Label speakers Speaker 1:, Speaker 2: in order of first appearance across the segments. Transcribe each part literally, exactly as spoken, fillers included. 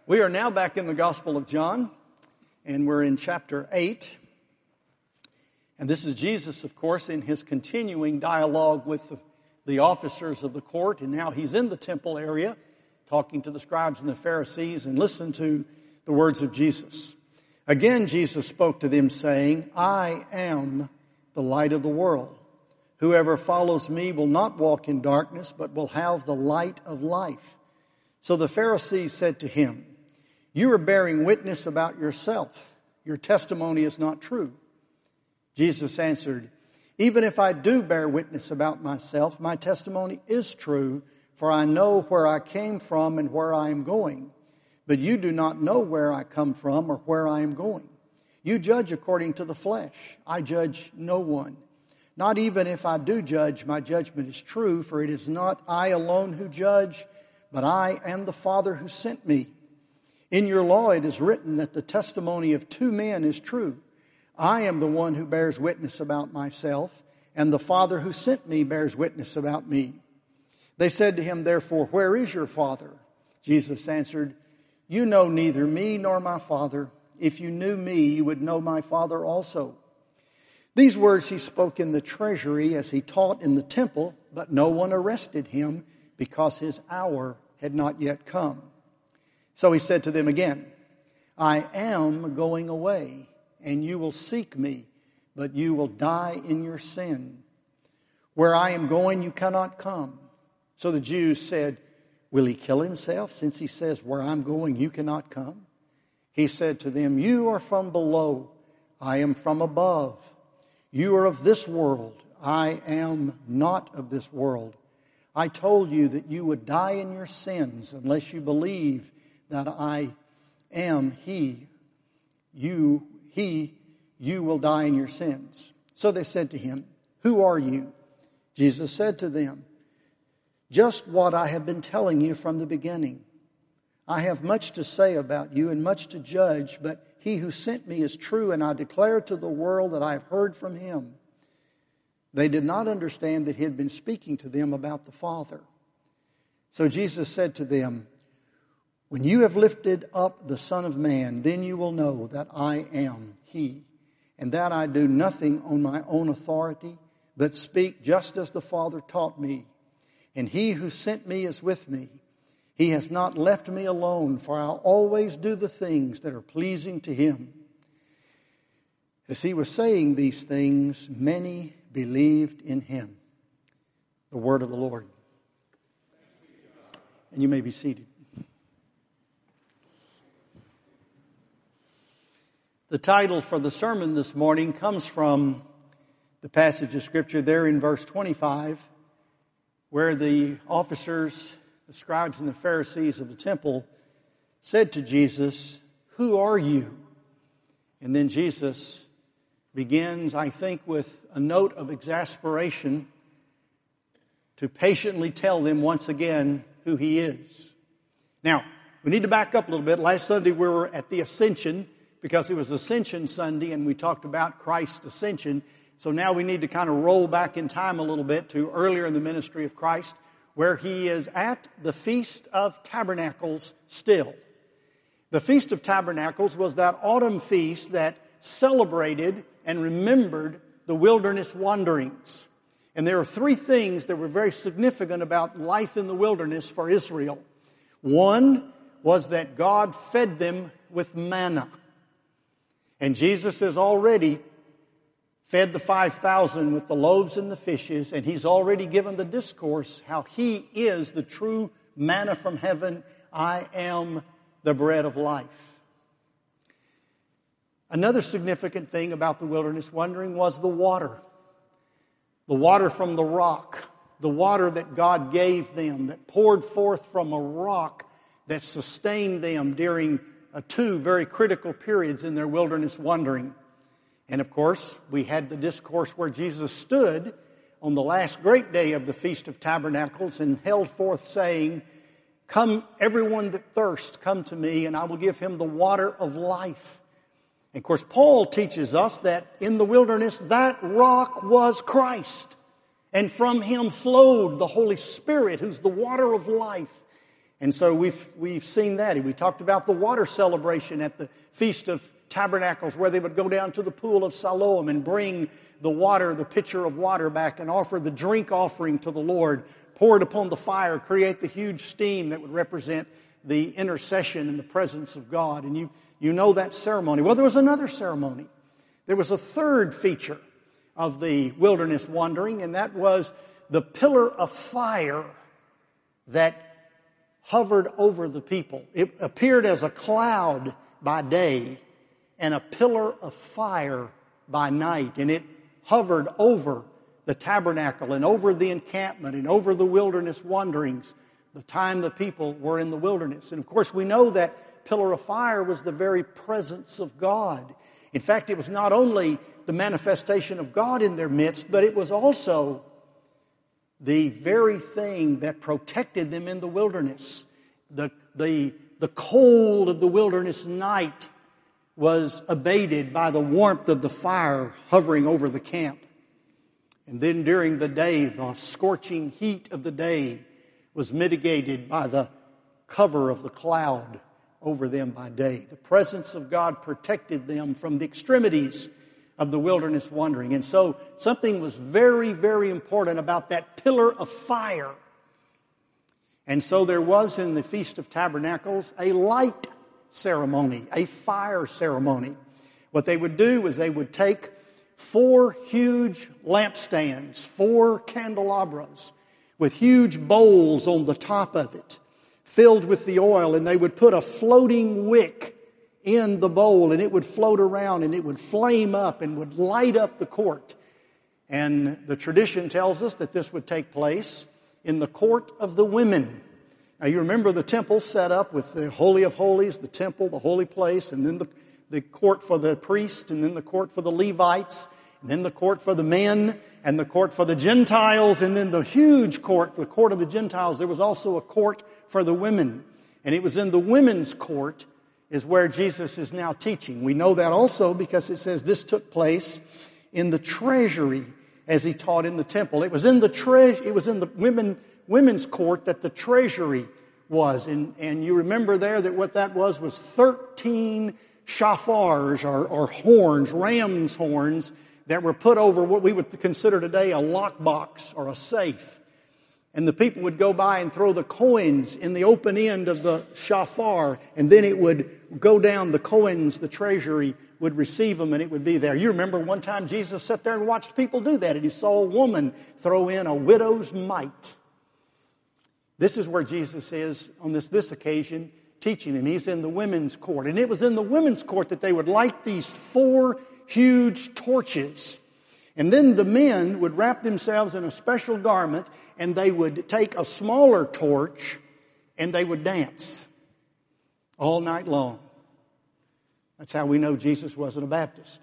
Speaker 1: We are now back in the Gospel of John, and we're in chapter eight. And this is Jesus, of course, in his continuing dialogue with the, the officers of the court. And now he's in the temple area, talking to the scribes and the Pharisees, and listen to the words of Jesus. Again, Jesus spoke to them, saying, I am the light of the world. Whoever follows me will not walk in darkness, but will have the light of life. So the Pharisees said to him, You are bearing witness about yourself. Your testimony is not true. Jesus answered, Even if I do bear witness about myself, my testimony is true, for I know where I came from and where I am going. But you do not know where I come from or where I am going. You judge according to the flesh. I judge no one. Not even if I do judge, my judgment is true, for it is not I alone who judge, but I and the Father who sent me. In your law it is written that the testimony of two men is true. I am the one who bears witness about myself, and the Father who sent me bears witness about me. They said to him, therefore, where is your Father? Jesus answered, You know neither me nor my Father. If you knew me, you would know my Father also. These words he spoke in the treasury as he taught in the temple, but no one arrested him because his hour had not yet come. So he said to them again, I am going away, and you will seek me, but you will die in your sin. Where I am going, you cannot come. So the Jews said, Will he kill himself, since he says, Where I'm going, you cannot come? He said to them, You are from below, I am from above. You are of this world, I am not of this world. I told you that you would die in your sins unless you believe that I am He. You, He, you will die in your sins. So they said to him, Who are you? Jesus said to them, Just what I have been telling you from the beginning. I have much to say about you and much to judge, but He who sent me is true, and I declare to the world that I have heard from Him. They did not understand that He had been speaking to them about the Father. So Jesus said to them, When you have lifted up the Son of Man, then you will know that I am He, and that I do nothing on my own authority, but speak just as the Father taught me. And He who sent me is with me. He has not left me alone, for I'll always do the things that are pleasing to Him. As He was saying these things, many believed in Him. The word of the Lord. And you may be seated. The title for the sermon this morning comes from the passage of Scripture there in verse twenty-five, where the officers, the scribes and the Pharisees of the temple said to Jesus, Who are you? And then Jesus begins, I think, with a note of exasperation to patiently tell them once again who He is. Now, we need to back up a little bit. Last Sunday we were at the Ascension because it was Ascension Sunday and we talked about Christ's ascension. So now we need to kind of roll back in time a little bit to earlier in the ministry of Christ, where He is at the Feast of Tabernacles still. The Feast of Tabernacles was that autumn feast that celebrated and remembered the wilderness wanderings. And there are three things that were very significant about life in the wilderness for Israel. One was that God fed them with manna. And Jesus has already fed the five thousand with the loaves and the fishes, and He's already given the discourse how He is the true manna from heaven. I am the bread of life. Another significant thing about the wilderness wandering was the water. The water from the rock. The water that God gave them, that poured forth from a rock that sustained them during uh, two very critical periods in their wilderness wandering. And of course, we had the discourse where Jesus stood on the last great day of the Feast of Tabernacles and held forth saying, Come, everyone that thirsts, come to me, and I will give him the water of life. And of course, Paul teaches us that in the wilderness, that rock was Christ. And from Him flowed the Holy Spirit, who's the water of life. And so we've, we've seen that. We talked about the water celebration at the Feast of Tabernacles, where they would go down to the pool of Siloam and bring the water, the pitcher of water back, and offer the drink offering to the Lord, pour it upon the fire, create the huge steam that would represent the intercession and the presence of God. And you, you know that ceremony. Well, there was another ceremony. There was a third feature of the wilderness wandering, and that was the pillar of fire that hovered over the people. It appeared as a cloud by day and a pillar of fire by night. And it hovered over the tabernacle and over the encampment and over the wilderness wanderings, the time the people were in the wilderness. And of course, we know that pillar of fire was the very presence of God. In fact, it was not only the manifestation of God in their midst, but it was also the very thing that protected them in the wilderness. The, the, the cold of the wilderness night was abated by the warmth of the fire hovering over the camp. And then during the day, the scorching heat of the day was mitigated by the cover of the cloud over them by day. The presence of God protected them from the extremities of the wilderness wandering. And so something was very, very important about that pillar of fire. And so there was in the Feast of Tabernacles a light ceremony, a fire ceremony. What they would do is they would take four huge lampstands, four candelabras with huge bowls on the top of it, filled with the oil, and they would put a floating wick in the bowl, and it would float around, and it would flame up and would light up the court. And the tradition tells us that this would take place in the court of the women. Now you remember the temple set up with the Holy of Holies, the temple, the holy place, and then the, the court for the priests, and then the court for the Levites, and then the court for the men, and the court for the Gentiles, and then the huge court, the court of the Gentiles. There was also a court for the women. And it was in the women's court is where Jesus is now teaching. We know that also because it says this took place in the treasury as he taught in the temple. It was in the tre- it was in the women women's court that the treasury was. And, and you remember there that what that was was thirteen shofars or, or horns, ram's horns that were put over what we would consider today a lockbox or a safe. And the people would go by and throw the coins in the open end of the shofar, and then it would go down the coins, the treasury would receive them, and it would be there. You remember one time Jesus sat there and watched people do that, and he saw a woman throw in a widow's mite. This is where Jesus is on this, this occasion teaching them. He's in the women's court. And it was in the women's court that they would light these four huge torches. And then the men would wrap themselves in a special garment, and they would take a smaller torch and they would dance all night long. That's how we know Jesus wasn't a Baptist,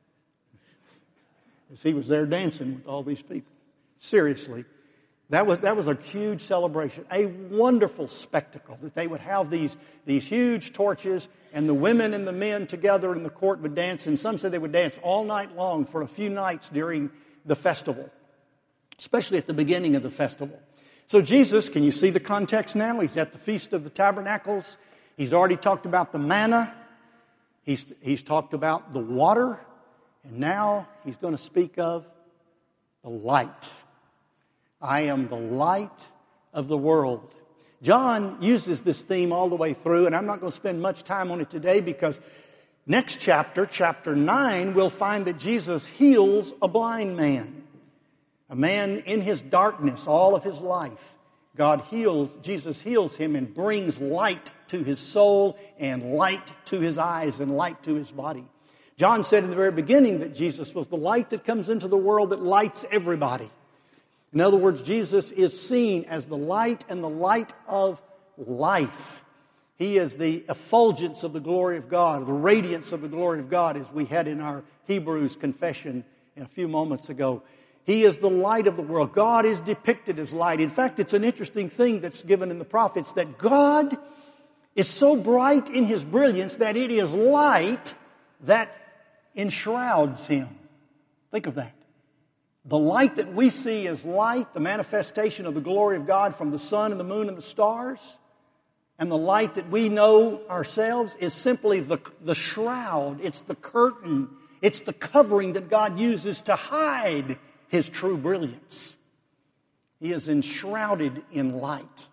Speaker 1: because he was there dancing with all these people. Seriously, that was that was a huge celebration, a wonderful spectacle that they would have these, these huge torches, and the women and the men together in the court would dance. And some said they would dance all night long for a few nights during the festival, especially at the beginning of the festival. So Jesus, can you see the context now? He's at the Feast of the Tabernacles. He's already talked about the manna. He's, he's talked about the water. And now he's going to speak of the light. I am the light of the world. John uses this theme all the way through, and I'm not going to spend much time on it today because next chapter, chapter nine, we'll find that Jesus heals a blind man. A man in his darkness all of his life. God heals, Jesus heals him and brings light to his soul and light to his eyes and light to his body. John said in the very beginning that Jesus was the light that comes into the world that lights everybody. In other words, Jesus is seen as the light and the light of life. He is the effulgence of the glory of God, the radiance of the glory of God, as we had in our Hebrews confession a few moments ago. He is the light of the world. God is depicted as light. In fact, it's an interesting thing that's given in the prophets, that God is so bright in His brilliance that it is light that enshrouds Him. Think of that. The light that we see as light, the manifestation of the glory of God from the sun and the moon and the stars, And the light that we know ourselves is simply the, the shroud. It's the curtain. It's the covering that God uses to hide His true brilliance. He is enshrouded in light.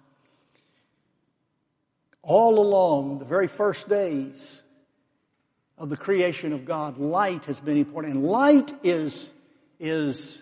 Speaker 1: All along the very first days of the creation of God, light has been important. And light is, is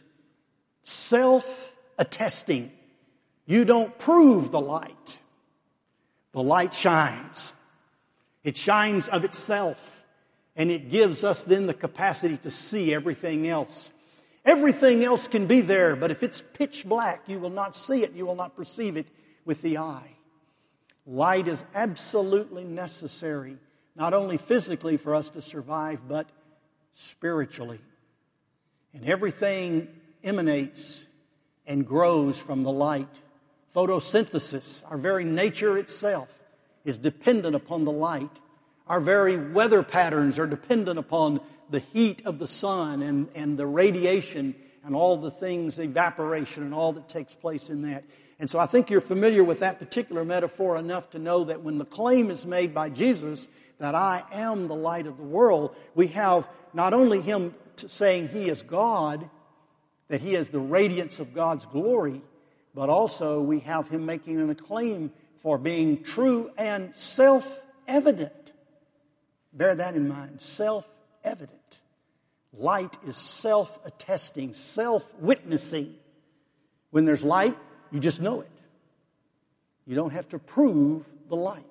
Speaker 1: self-attesting. You don't prove the light. The light shines. It shines of itself. And it gives us then the capacity to see everything else. Everything else can be there, but if it's pitch black, you will not see it. You will not perceive it with the eye. Light is absolutely necessary, not only physically for us to survive, but spiritually. And everything emanates and grows from the light. Photosynthesis, our very nature itself, is dependent upon the light. Our very weather patterns are dependent upon the heat of the sun and, and the radiation and all the things, the evaporation and all that takes place in that. And so I think you're familiar with that particular metaphor enough to know that when the claim is made by Jesus that I am the light of the world, we have not only Him saying He is God, that He is the radiance of God's glory, but also we have Him making an acclaim for being true and self-evident. Bear that in mind, self-evident. Light is self-attesting, self-witnessing. When there's light, you just know it. You don't have to prove the light.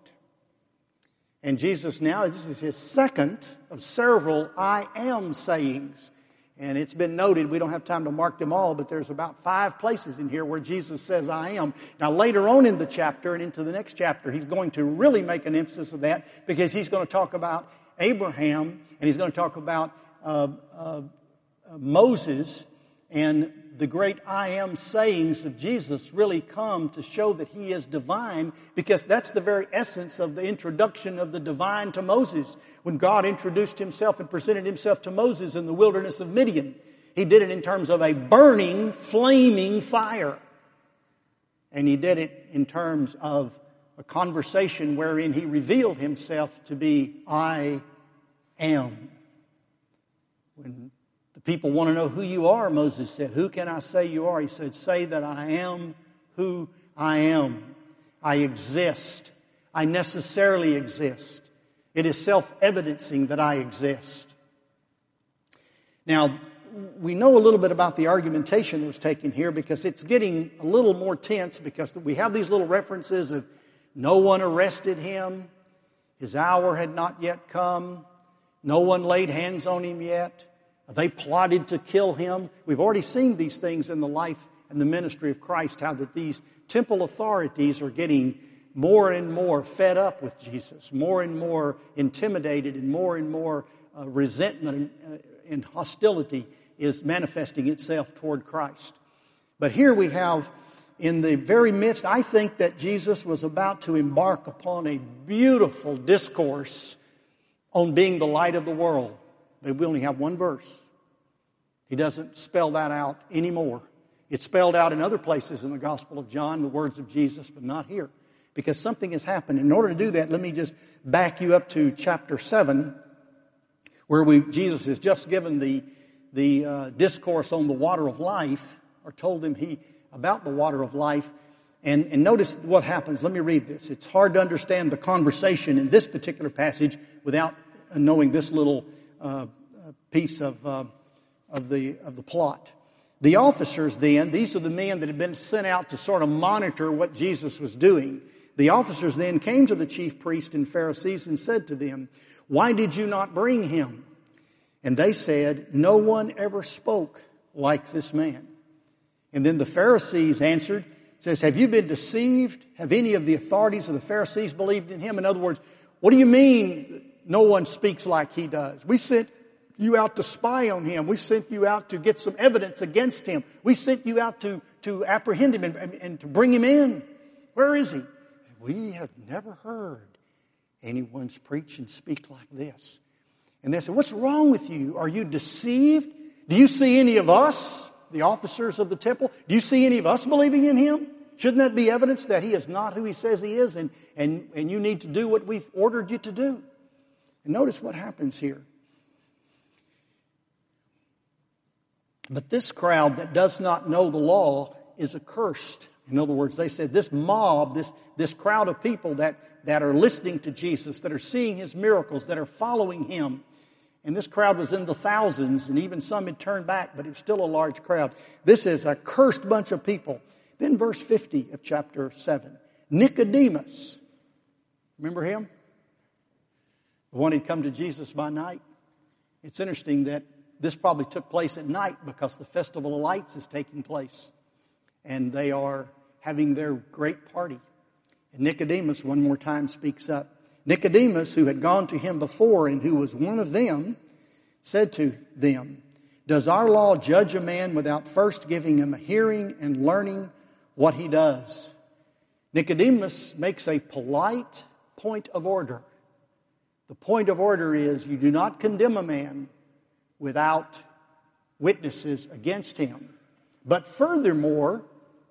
Speaker 1: And Jesus now, this is His second of several I am sayings. And it's been noted, we don't have time to mark them all, but there's about five places in here where Jesus says, I am. Now later on in the chapter and into the next chapter, He's going to really make an emphasis of that because He's going to talk about Abraham and He's going to talk about uh, uh, Moses, and the great I am sayings of Jesus really come to show that He is divine, because that's the very essence of the introduction of the divine to Moses. When God introduced Himself and presented Himself to Moses in the wilderness of Midian, He did it in terms of a burning, flaming fire. And He did it in terms of a conversation wherein He revealed Himself to be I am. When the people want to know who you are, Moses said, who can I say you are? He said, say that I am who I am. I exist. I necessarily exist. It is self-evidencing that I exist. Now, we know a little bit about the argumentation that was taken here because it's getting a little more tense because we have these little references of no one arrested Him, His hour had not yet come, no one laid hands on Him yet. They plotted to kill Him. We've already seen these things in the life and the ministry of Christ, how that these temple authorities are getting more and more fed up with Jesus, more and more intimidated, and more and more uh, resentment and, uh, and hostility is manifesting itself toward Christ. But here we have, in the very midst, I think that Jesus was about to embark upon a beautiful discourse on being the light of the world. We only have one verse. He doesn't spell that out anymore. It's spelled out in other places in the Gospel of John, the words of Jesus, but not here. Because something has happened. In order to do that, let me just back you up to chapter seven, where we Jesus has just given the, the uh, discourse on the water of life, or told them he about the water of life. And, and notice what happens. Let me read this. It's hard to understand the conversation in this particular passage without knowing this little uh, piece of uh, of the of the plot. The officers then, these are the men that had been sent out to sort of monitor what Jesus was doing. The officers then came to the chief priests and Pharisees and said to them, why did you not bring him? And they said, no one ever spoke like this man. And then the Pharisees answered, says, have you been deceived? Have any of the authorities of the Pharisees believed in him? In other words, what do you mean no one speaks like he does? We sent you out to spy on him. We sent you out to get some evidence against him. We sent you out to, to apprehend him and, and, and to bring him in. Where is he? We have never heard anyone's preach and speak like this. And they said, what's wrong with you? Are you deceived? Do you see any of us, the officers of the temple? Do you see any of us believing in him? Shouldn't that be evidence that he is not who he says he is, and, and, and you need to do what we've ordered you to do? And notice what happens here. But this crowd that does not know the law is accursed. In other words, they said this mob, this, this crowd of people that, that are listening to Jesus, that are seeing his miracles, that are following him. And this crowd was in the thousands, and even some had turned back, but it was still a large crowd. This is a cursed bunch of people. Then verse fifty of chapter seven. Nicodemus. Remember him? The one who'd come to Jesus by night. It's interesting that this probably took place at night because the Festival of Lights is taking place. And they are having their great party. And Nicodemus one more time speaks up. Nicodemus, who had gone to him before and who was one of them, said to them, "Does our law judge a man without first giving him a hearing and learning what he does?" Nicodemus makes a polite point of order. The point of order is you do not condemn a man without witnesses against him. But furthermore,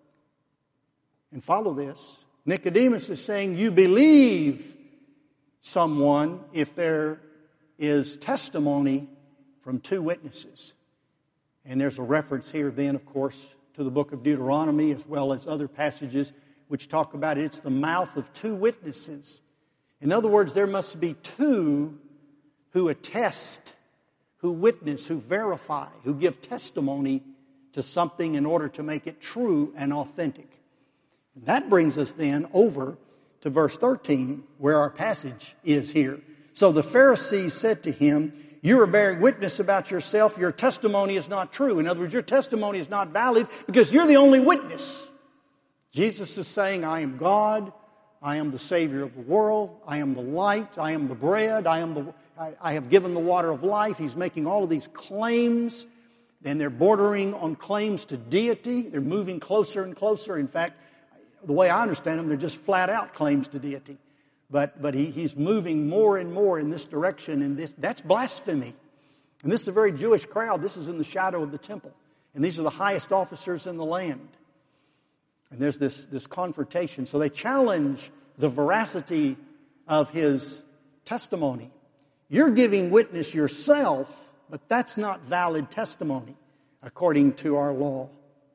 Speaker 1: and follow this, Nicodemus is saying you believe someone if there is testimony from two witnesses. And there's a reference here then, of course, to the book of Deuteronomy as well as other passages which talk about it. It's the mouth of two witnesses. In other words, there must be two who attest, who witness, who verify, who give testimony to something in order to make it true and authentic. And that brings us then over to verse thirteen, where our passage is here. So the Pharisees said to him, "You are bearing witness about yourself. Your testimony is not true." In other words, your testimony is not valid because you're the only witness. Jesus is saying, I am God. I am the Savior of the world. I am the light. I am the bread. I am the, I, I have given the water of life. He's making all of these claims. And they're bordering on claims to deity. They're moving closer and closer. In fact, the way I understand them, they're just flat out claims to deity. But but he, he's moving more and more in this direction. And this that's blasphemy. And this is a very Jewish crowd. This is in the shadow of the temple. And these are the highest officers in the land. And there's this, this confrontation. So they challenge the veracity of his testimony. You're giving witness yourself, but that's not valid testimony according to our law.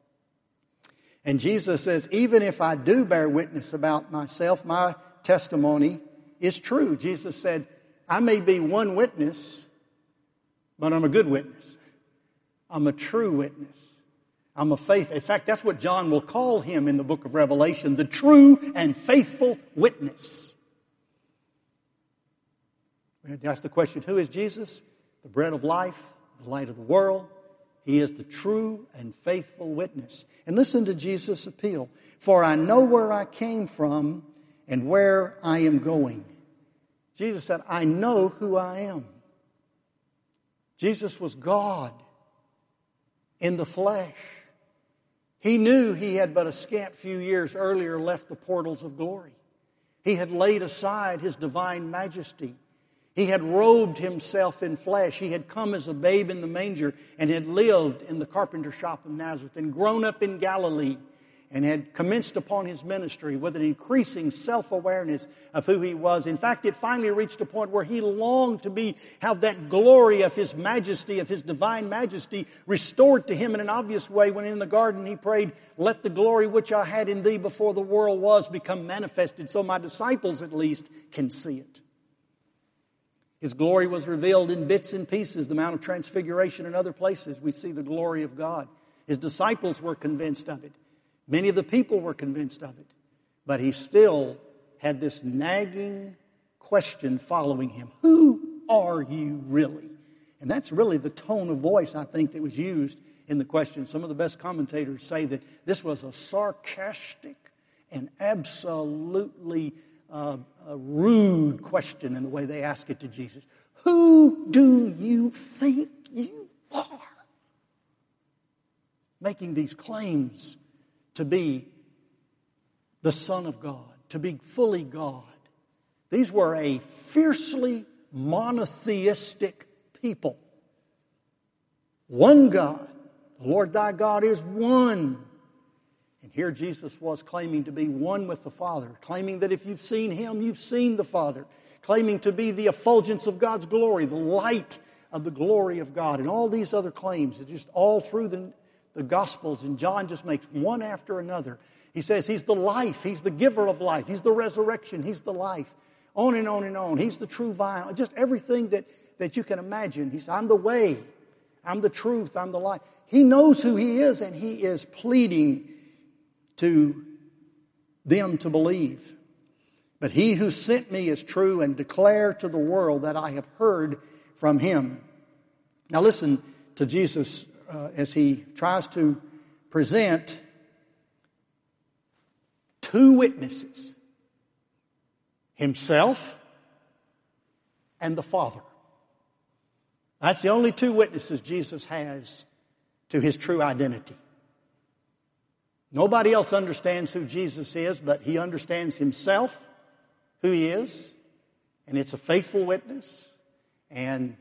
Speaker 1: And Jesus says, even if I do bear witness about myself, my testimony is true. Jesus said, I may be one witness, but I'm a good witness. I'm a true witness. I'm a faith. In fact, that's what John will call him in the book of Revelation, the true and faithful witness. We had to ask the question, who is Jesus? The bread of life, the light of the world. He is the true and faithful witness. And listen to Jesus' appeal. For I know where I came from and where I am going. Jesus said, I know who I am. Jesus was God in the flesh. He knew he had but a scant few years earlier left the portals of glory. He had laid aside his divine majesty. He had robed himself in flesh. He had come as a babe in the manger and had lived in the carpenter shop of Nazareth and grown up in Galilee and had commenced upon his ministry with an increasing self-awareness of who he was. In fact, it finally reached a point where he longed to be, have that glory of his majesty, of his divine majesty restored to him in an obvious way when in the garden he prayed, let the glory which I had in thee before the world was become manifested so my disciples at least can see it. His glory was revealed in bits and pieces, the Mount of Transfiguration and other places. We see the glory of God. His disciples were convinced of it. Many of the people were convinced of it. But he still had this nagging question following him. Who are you really? And that's really the tone of voice, I think, that was used in the question. Some of the best commentators say that this was a sarcastic and absolutely uh, a rude question in the way they ask it to Jesus. Who do you think you are? Making these claims to be the Son of God, to be fully God. These were a fiercely monotheistic people. One God. The Lord thy God is one. And here Jesus was claiming to be one with the Father, claiming that if you've seen Him, you've seen the Father, claiming to be the effulgence of God's glory, the light of the glory of God, and all these other claims. It's just all through the, the Gospels, and John just makes one after another. He says He's the life, He's the giver of life, He's the resurrection, He's the life. On and on and on. He's the true vine. Just everything that, that you can imagine. He says, I'm the way, I'm the truth, I'm the life. He knows who He is, and He is pleading to them to believe. But He who sent me is true, and declare to the world that I have heard from Him. Now listen to Jesus uh, as He tries to present two witnesses, Himself and the Father. That's the only two witnesses Jesus has to His true identity. Nobody else understands who Jesus is, but He understands Himself, who He is, and it's a faithful witness. And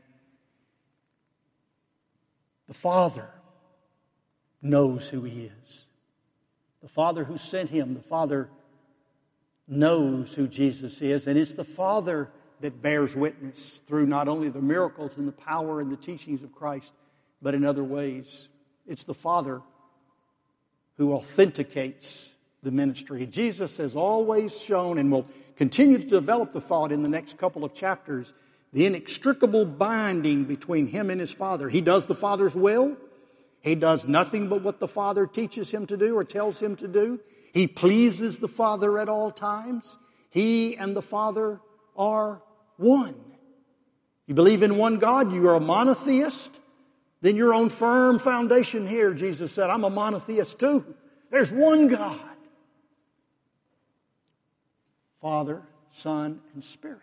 Speaker 1: the Father knows who He is. The Father who sent Him, the Father knows who Jesus is. And it's the Father that bears witness through not only the miracles and the power and the teachings of Christ, but in other ways. It's the Father who authenticates the ministry. Jesus has always shown, and will continue to develop the thought in the next couple of chapters, the inextricable binding between Him and His Father. He does the Father's will. He does nothing but what the Father teaches Him to do or tells Him to do. He pleases the Father at all times. He and the Father are one. You believe in one God, you are a monotheist, then you're on firm foundation here. Jesus said, I'm a monotheist too. There's one God. Father, Son, and Spirit.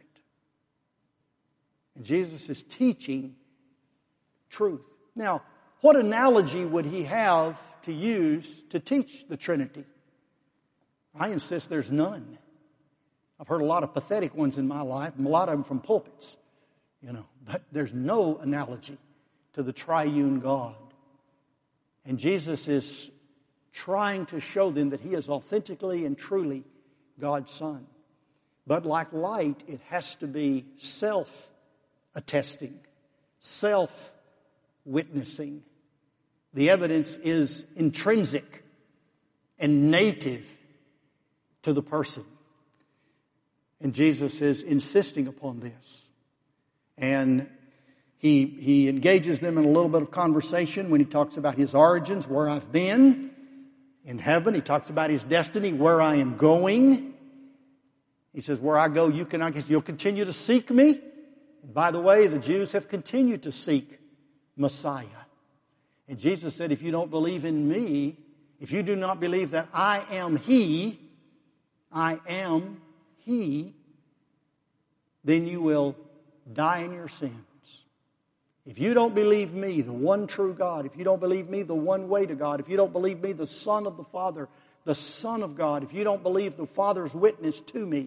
Speaker 1: And Jesus is teaching truth. Now, what analogy would He have to use to teach the Trinity? I insist there's none. I've heard a lot of pathetic ones in my life, and a lot of them from pulpits, you know, but there's no analogy to the triune God. And Jesus is trying to show them that He is authentically and truly God's Son. But like light, it has to be self-attesting, self-witnessing. The evidence is intrinsic and native to the person. And Jesus is insisting upon this. And he, he engages them in a little bit of conversation when He talks about His origins, where I've been in heaven. He talks about His destiny, where I am going. He says, where I go, you cannot, you'll continue to seek me. And by the way, the Jews have continued to seek Messiah. And Jesus said, if you don't believe in me, if you do not believe that I am He, I am He, then you will die in your sins. If you don't believe me, the one true God, if you don't believe me, the one way to God, if you don't believe me, the Son of the Father, the Son of God, if you don't believe the Father's witness to me,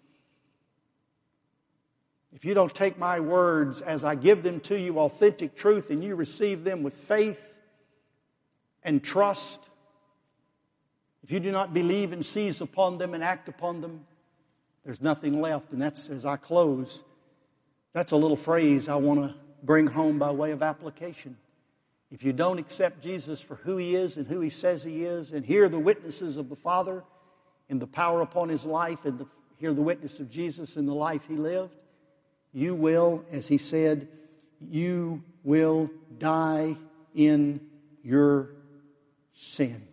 Speaker 1: if you don't take my words as I give them to you, authentic truth, and you receive them with faith and trust, if you do not believe and seize upon them and act upon them, there's nothing left. And that's, as I close, that's a little phrase I want to bring home by way of application. If you don't accept Jesus for who He is and who He says He is, and hear the witnesses of the Father and the power upon His life, and the, hear the witness of Jesus in the life He lived, you will, as He said, you will die in your sin.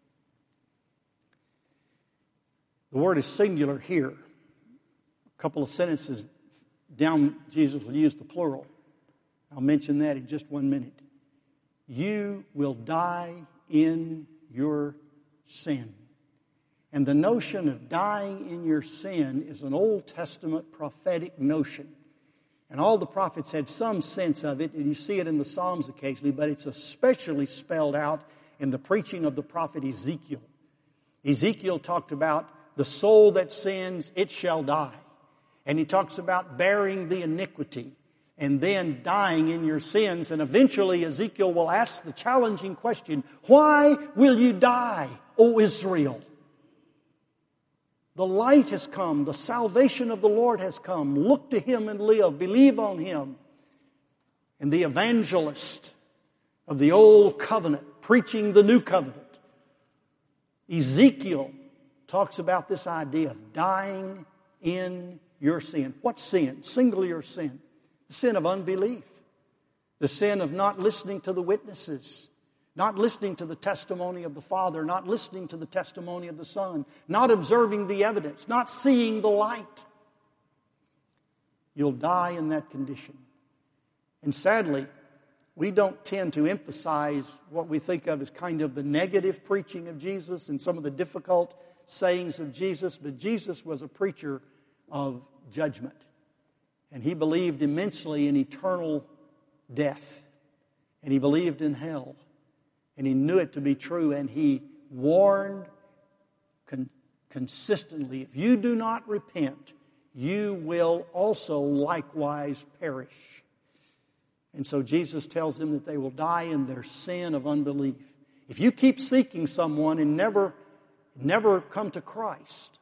Speaker 1: The word is singular here. A couple of sentences down, Jesus will use the plural. I'll mention that in just one minute. You will die in your sin. And the notion of dying in your sin is an Old Testament prophetic notion. And all the prophets had some sense of it, and you see it in the Psalms occasionally, but it's especially spelled out in the preaching of the prophet Ezekiel. Ezekiel talked about the soul that sins, it shall die. And he talks about bearing the iniquity and then dying in your sins. And eventually Ezekiel will ask the challenging question, why will you die O Israel. The light has come. The salvation of the Lord has come. Look to Him and live. Believe on Him. And the evangelist of the old covenant, preaching the new covenant, Ezekiel, talks about this idea of dying in your sin. What sin? Singular sin. The sin of unbelief. The sin of not listening to the witnesses. Not listening to the testimony of the Father. Not listening to the testimony of the Son. Not observing the evidence. Not seeing the light. You'll die in that condition. And sadly, we don't tend to emphasize what we think of as kind of the negative preaching of Jesus and some of the difficult sayings of Jesus. But Jesus was a preacher of judgment. And He believed immensely in eternal death. And He believed in hell. And He knew it to be true. And He warned con- consistently, if you do not repent, you will also likewise perish. And so Jesus tells them that they will die in their sin of unbelief. If you keep seeking someone and never, never come to Christ,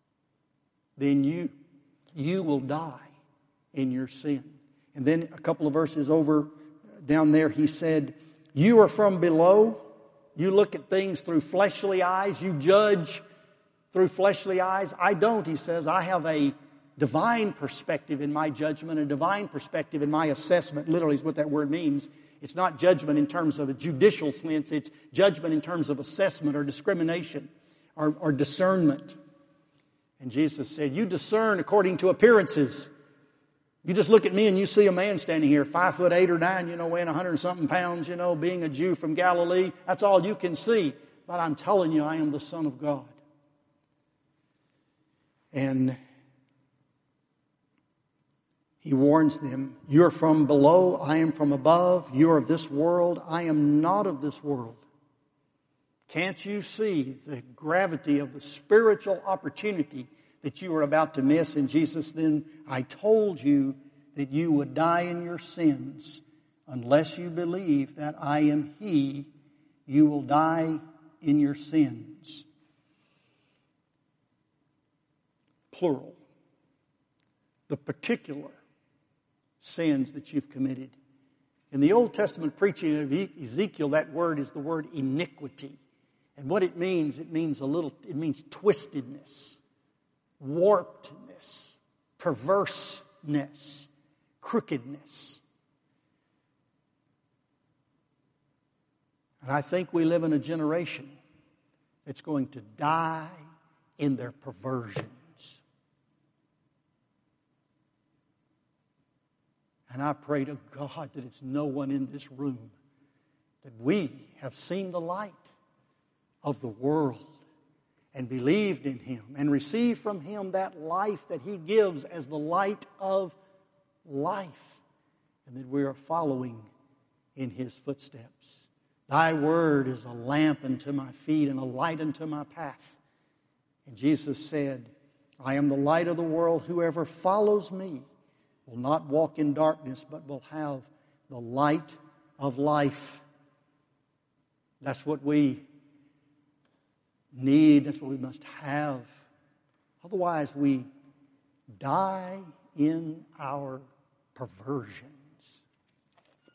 Speaker 1: then you, you will die in your sin. And then a couple of verses over down there, He said, you are from below. You look at things through fleshly eyes. You judge through fleshly eyes. I don't, He says. I have a divine perspective in my judgment, a divine perspective in my assessment. Literally is what that word means. It's not judgment in terms of a judicial sense. It's judgment in terms of assessment or discrimination or, or discernment. And Jesus said, you discern according to appearances. You just look at me and you see a man standing here, five foot eight or nine, you know, weighing a hundred and something pounds, you know, being a Jew from Galilee. That's all you can see. But I'm telling you, I am the Son of God. And He warns them, you are from below, I am from above. You are of this world, I am not of this world. Can't you see the gravity of the spiritual opportunity that you are about to miss? And Jesus then, I told you that you would die in your sins unless you believe that I am He. You will die in your sins. Plural. The particular sins that you've committed. In the Old Testament preaching of Ezekiel, that word is the word iniquity. And what it means, it means a little, it means twistedness, warpedness, perverseness, crookedness. And I think we live in a generation that's going to die in their perversion. And I pray to God that it's no one in this room, that we have seen the light of the world and believed in Him and received from Him that life that He gives as the light of life, and that we are following in His footsteps. Thy word is a lamp unto my feet and a light unto my path. And Jesus said, I am the light of the world. Whoever follows me will not walk in darkness, but will have the light of life. That's what we need. That's what we must have. Otherwise, we die in our perversion.